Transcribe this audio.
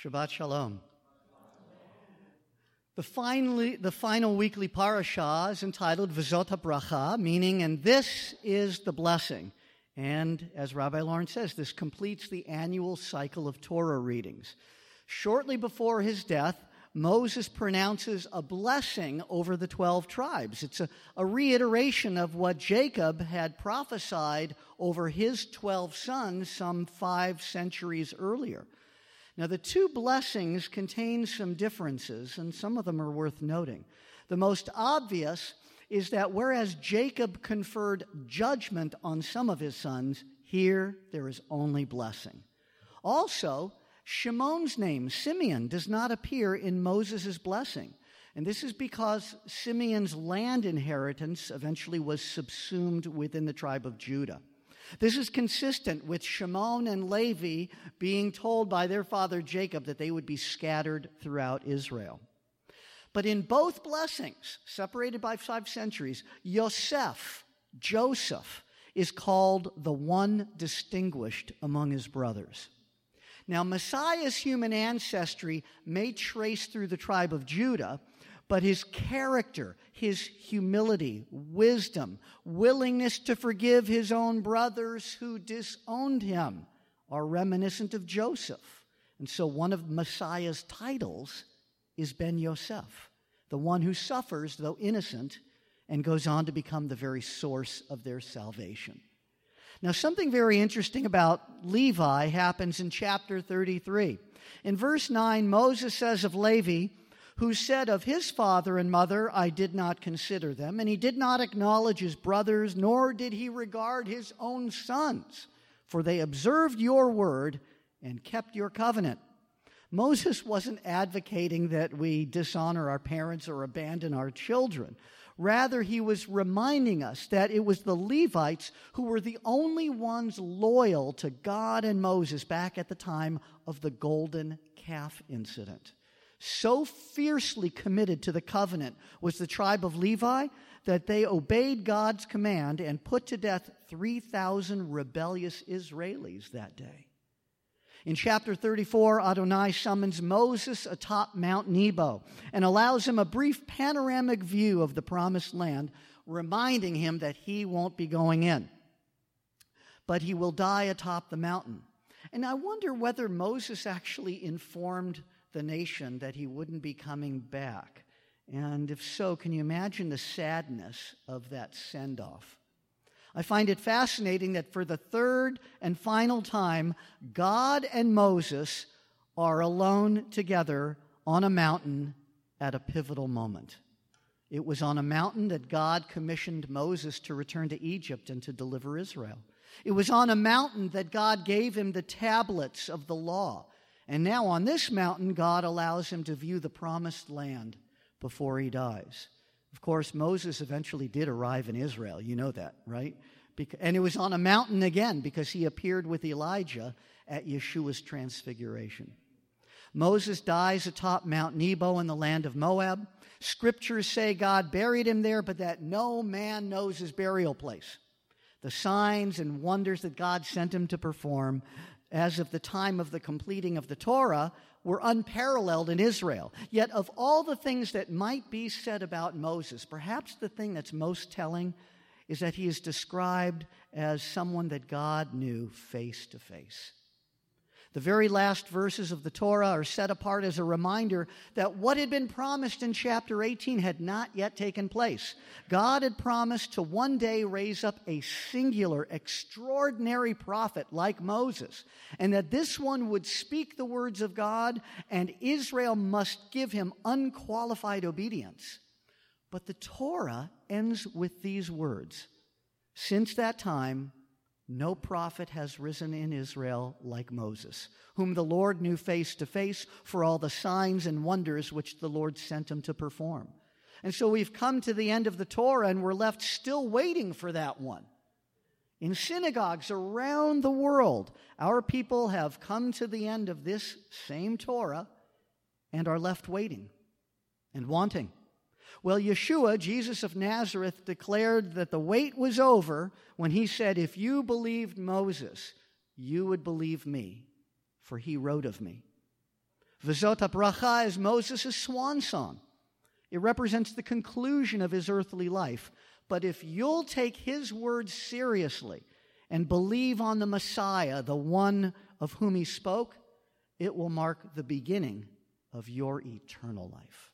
Shabbat Shalom. The final weekly parashah is entitled V'zot HaBracha, meaning, and this is the blessing. And as Rabbi Lawrence says, this completes the annual cycle of Torah readings. Shortly before his death, Moses pronounces a blessing over the 12 tribes. It's a reiteration of what Jacob had prophesied over his 12 sons some 5 centuries earlier. Now, the two blessings contain some differences, and some of them are worth noting. The most obvious is that whereas Jacob conferred judgment on some of his sons, here there is only blessing. Also, Shimon's name, Simeon, does not appear in Moses' blessing. And this is because Simeon's land inheritance eventually was subsumed within the tribe of Judah. This is consistent with Shimon and Levi being told by their father Jacob that they would be scattered throughout Israel. But in both blessings, separated by 5 centuries, Joseph is called the one distinguished among his brothers. Now, Messiah's human ancestry may trace through the tribe of Judah, but his character, his humility, wisdom, willingness to forgive his own brothers who disowned him are reminiscent of Joseph. And so one of Messiah's titles is Ben Yosef, the one who suffers, though innocent, and goes on to become the very source of their salvation. Now, something very interesting about Levi happens in chapter 33. In verse 9, Moses says of Levi, who said of his father and mother, I did not consider them, and he did not acknowledge his brothers, nor did he regard his own sons, for they observed your word and kept your covenant. Moses wasn't advocating that we dishonor our parents or abandon our children. Rather, he was reminding us that it was the Levites who were the only ones loyal to God and Moses back at the time of the golden calf incident. So fiercely committed to the covenant was the tribe of Levi that they obeyed God's command and put to death 3,000 rebellious Israelis that day. In chapter 34, Adonai summons Moses atop Mount Nebo and allows him a brief panoramic view of the promised land, reminding him that he won't be going in, but he will die atop the mountain. And I wonder whether Moses actually informed the nation that he wouldn't be coming back. And if so, can you imagine the sadness of that send-off? I find it fascinating that for the third and final time, God and Moses are alone together on a mountain at a pivotal moment. It was on a mountain that God commissioned Moses to return to Egypt and to deliver Israel. It was on a mountain that God gave him the tablets of the law. And now on this mountain, God allows him to view the promised land before he dies. Of course, Moses eventually did arrive in Israel. You know that, right? And it was on a mountain again because he appeared with Elijah at Yeshua's transfiguration. Moses dies atop Mount Nebo in the land of Moab. Scriptures say God buried him there, but that no man knows his burial place. The signs and wonders that God sent him to perform as of the time of the completing of the Torah were unparalleled in Israel. Yet of all the things that might be said about Moses, perhaps the thing that's most telling is that he is described as someone that God knew face to face. The very last verses of the Torah are set apart as a reminder that what had been promised in chapter 18 had not yet taken place. God had promised to one day raise up a singular, extraordinary prophet like Moses, and that this one would speak the words of God, and Israel must give him unqualified obedience. But the Torah ends with these words, "Since that time, no prophet has risen in Israel like Moses, whom the Lord knew face to face for all the signs and wonders which the Lord sent him to perform." And so we've come to the end of the Torah and we're left still waiting for that one. In synagogues around the world, our people have come to the end of this same Torah and are left waiting and wanting. Well, Yeshua, Jesus of Nazareth, declared that the wait was over when he said, "If you believed Moses, you would believe me, for he wrote of me." V'zot habracha is Moses' swan song. It represents the conclusion of his earthly life. But if you'll take his words seriously and believe on the Messiah, the one of whom he spoke, it will mark the beginning of your eternal life.